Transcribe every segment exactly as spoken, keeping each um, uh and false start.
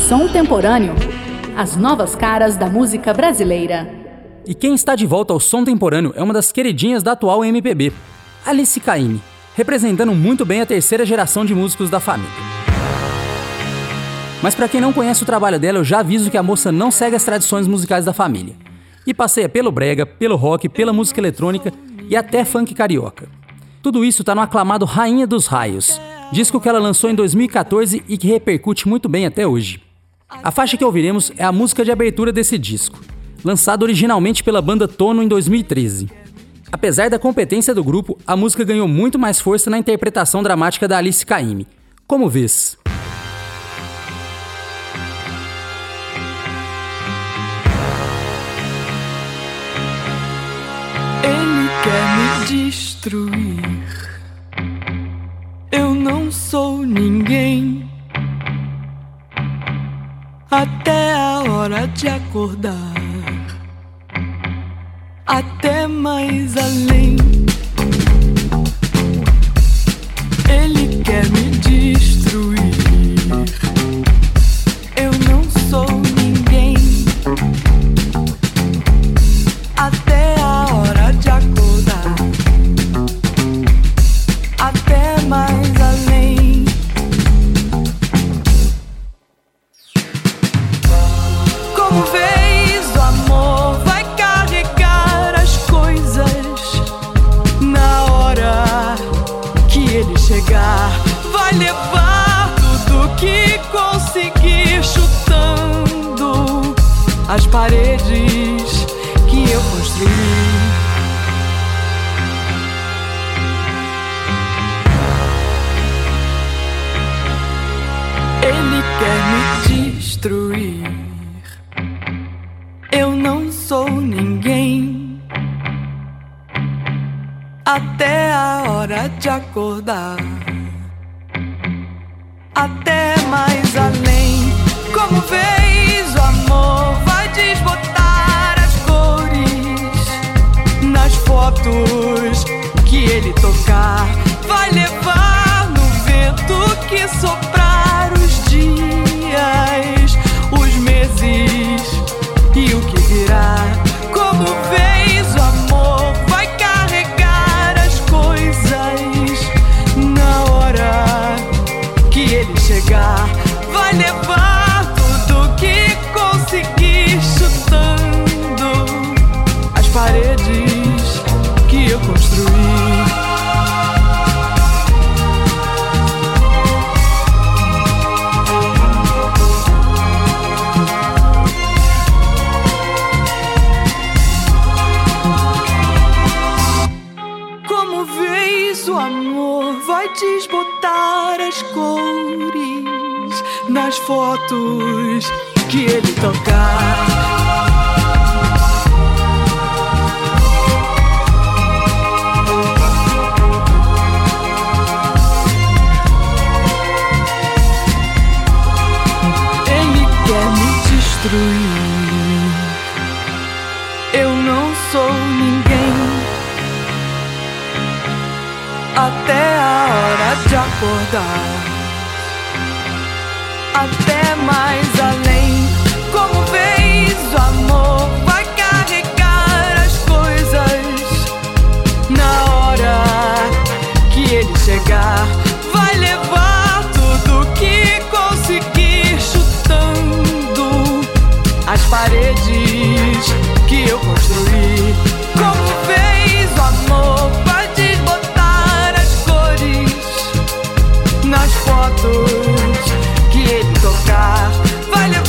Som Temporâneo, as novas caras da música brasileira. E quem está de volta ao Som Temporâneo é uma das queridinhas da atual M P B, Alice Caymmi, representando muito bem a terceira geração de músicos da família. Mas para quem não conhece o trabalho dela, eu já aviso que a moça não segue as tradições musicais da família, e passeia pelo brega, pelo rock, pela música eletrônica e até funk carioca. Tudo isso tá no aclamado Rainha dos Raios, disco que ela lançou em dois mil e catorze e que repercute muito bem até hoje. A faixa que ouviremos é a música de abertura desse disco, lançado originalmente pela banda Tono em dois mil e treze. Apesar da competência do grupo, a música ganhou muito mais força na interpretação dramática da Alice Caymmi. Como vês? Ele quer me destruir. Eu não sou ninguém. Até a hora de acordar, até mais além. Ele quer me destruir. Eu não sou ninguém. Até a hora de acordar, até mais além. Como vês, o amor vai carregar as coisas. Na hora que ele chegar, vai levar tudo que conseguir, chutando as paredes que eu construí. Ele quer me destruir. Eu não sou ninguém. Até a hora de acordar, até mais além. Como vês, o amor vai desbotar as cores nas fotos que ele tocar. Vai levar no vento que soprar os dias, os meses e o que virá. Como vês, o amor vai carregar as coisas. Na hora que ele chegar, vai levar tudo que conseguir, chutando as paredes que eu construí. O amor vai desbotar as cores nas fotos que ele tocar. Ele quer me destruir. Eu não sou ninguém. Até a hora de acordar, até mais além. Como vês, o amor vai carregar as coisas. Na hora que ele chegar, vai levar tudo que conseguir, chutando as paredes que eu construí. Como vês, o amor vai desbotar as cores nas fotos que ele tocar. Vai levar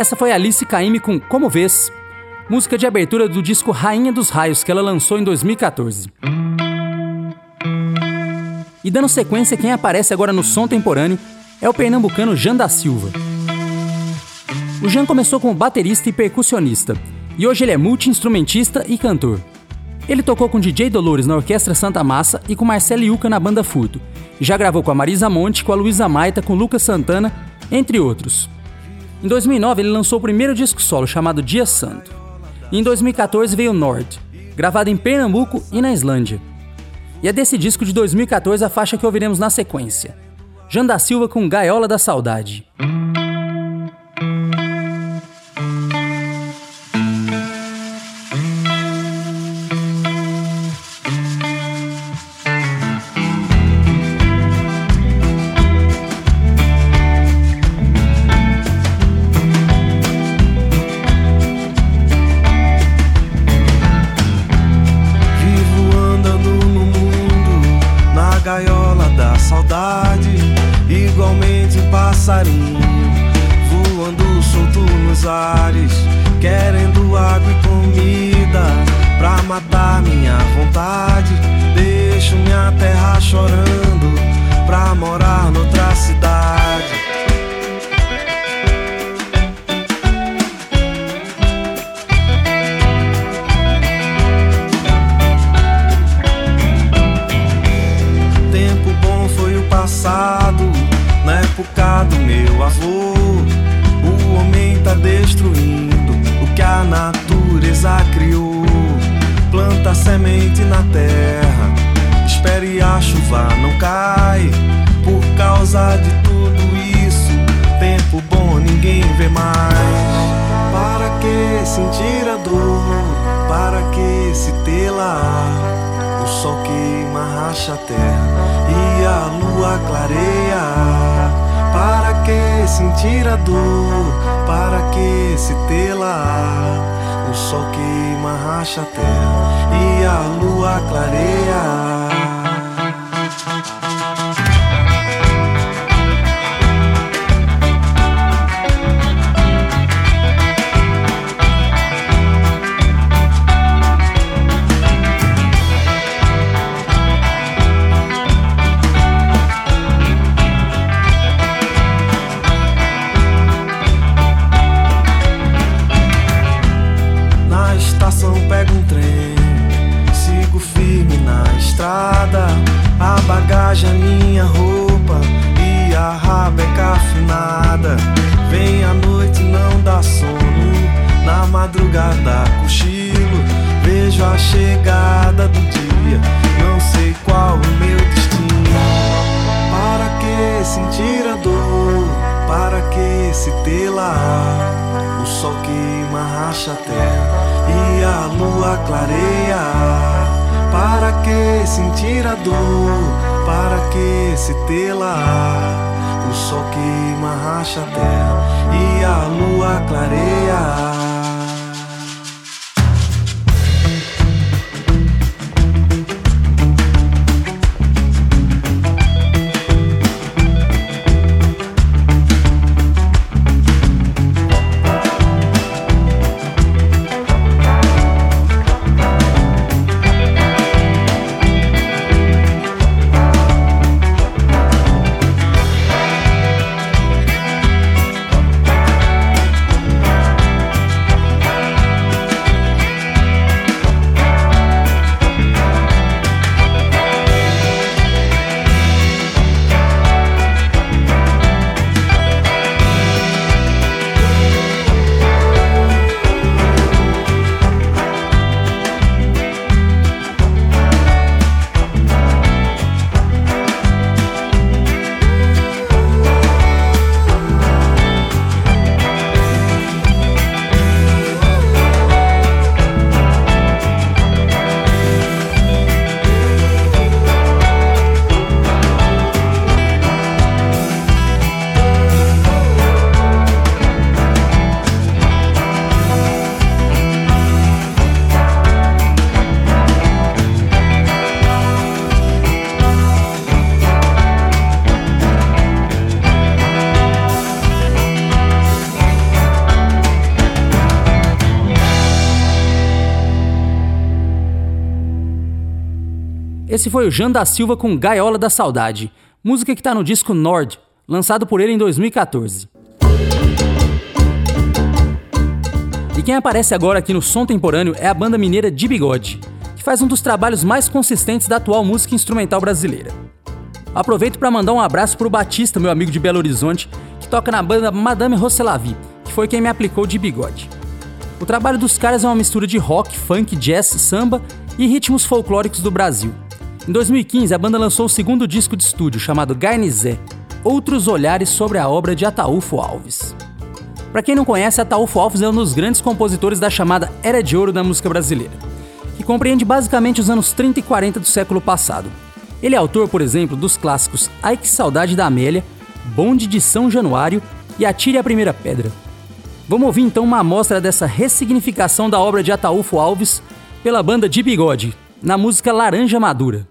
Essa foi Alice Caymmi com Como Vês, música de abertura do disco Rainha dos Raios, que ela lançou em dois mil e catorze. E dando sequência, quem aparece agora no som temporâneo é o pernambucano Jan da Silva. O Jan começou como baterista e percussionista, e hoje ele é multi-instrumentista e cantor. Ele tocou com D J Dolores na Orquestra Santa Massa e com Marcelo Yuca na Banda Furto, e já gravou com a Marisa Monte, com a Luísa Maita, com Lucas Santana, entre outros. Em dois mil e nove ele lançou o primeiro disco solo, chamado Dia Santo. E em dois mil e catorze veio Nord, gravado em Pernambuco e na Islândia. E é desse disco de dois mil e catorze a faixa que ouviremos na sequência. Jan da Silva com Gaiola da Saudade. Igualmente um passarinho voando solto nos ares, querendo água e comida pra matar minha vontade. Deixo minha terra chorando pra morar noutra cidade. Tempo bom foi o passado, na época do meu avô. O homem tá destruindo o que a natureza criou. Planta semente na terra, espere a chuva não cai. Por causa de tudo isso, tempo bom ninguém vê mais. Para que sentir a dor? Para que se telar? O sol queima, racha a terra e a lua clareia. Para que sentir a dor? Para que se telar? O sol queima, racha a terra e a lua clareia. Pego um trem, sigo firme na estrada. A bagagem, a minha roupa e a rabeca afinada. Vem a noite, não dá sono. Na madrugada cochilo, vejo a chegada do dia. Não sei qual o meu destino. Para que sentir a dor? Para que se telar? O sol queima, racha a terra e a lua clareia. Para que sentir a dor? Para que se telar? O sol queima, racha a terra e a lua clareia. Esse foi o Jan da Silva com Gaiola da Saudade, música que tá no disco Nord, lançado por ele em dois mil e catorze. E quem aparece agora aqui no Som Temporâneo é a banda mineira De Bigode, que faz um dos trabalhos mais consistentes da atual música instrumental brasileira. Aproveito para mandar um abraço pro Batista, meu amigo de Belo Horizonte, que toca na banda Madame Rosselavi, que foi quem me aplicou De Bigode. O trabalho dos caras é uma mistura de rock, funk, jazz, samba e ritmos folclóricos do Brasil. Em dois mil e quinze, a banda lançou o segundo disco de estúdio, chamado Garnizé, Outros Olhares sobre a obra de Ataúfo Alves. Para quem não conhece, Ataúfo Alves é um dos grandes compositores da chamada Era de Ouro da música brasileira, que compreende basicamente os anos trinta e quarenta do século passado. Ele é autor, por exemplo, dos clássicos Ai Que Saudade da Amélia, Bonde de São Januário e Atire a Primeira Pedra. Vamos ouvir então uma amostra dessa ressignificação da obra de Ataúfo Alves pela banda De Bigode, na música Laranja Madura.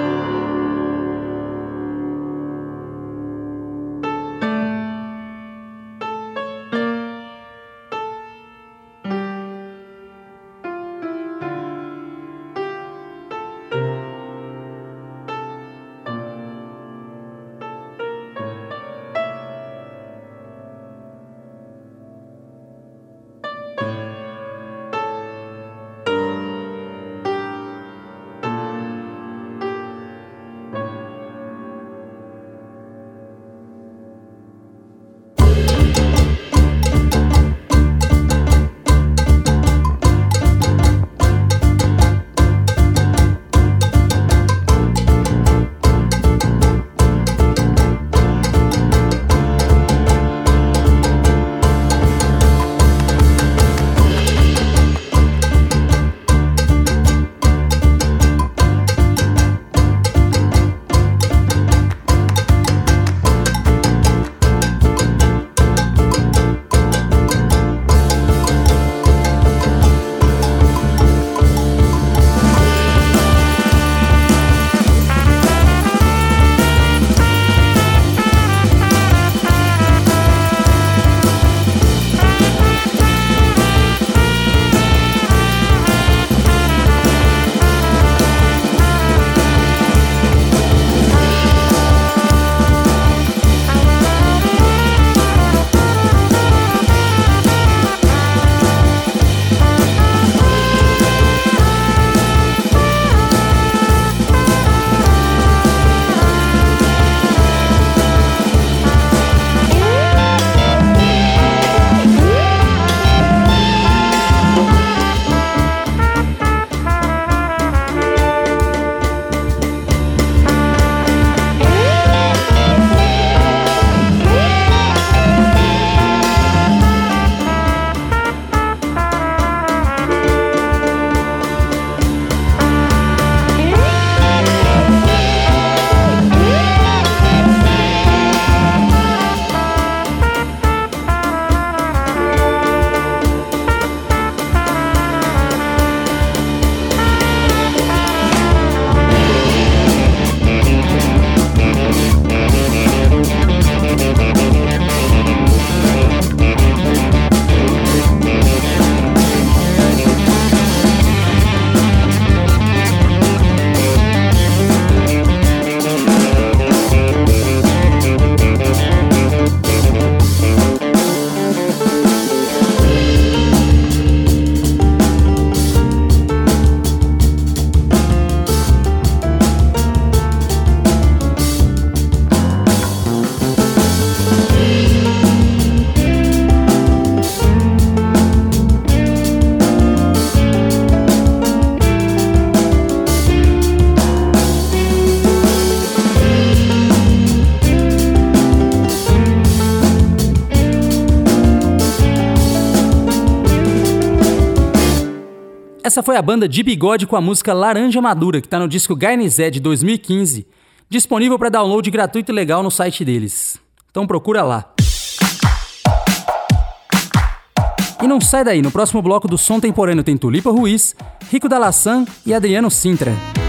Essa foi a banda De Bigode com a música Laranja Madura, que está no disco Garnizé de dois mil e quinze, disponível para download gratuito e legal no site deles. Então procura lá. E não sai daí, no próximo bloco do Som Temporâneo tem Tulipa Ruiz, Rico da Laçã e Adriano Sintra.